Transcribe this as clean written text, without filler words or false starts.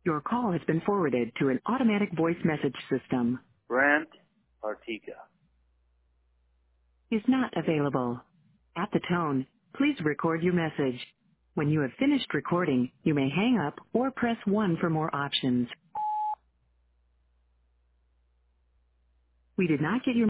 Your call has been forwarded to an automatic voice message system. Brent Artica. Is not available. At the tone, please record your message. When you have finished recording, you may hang up or press 1 for more options. We did not get your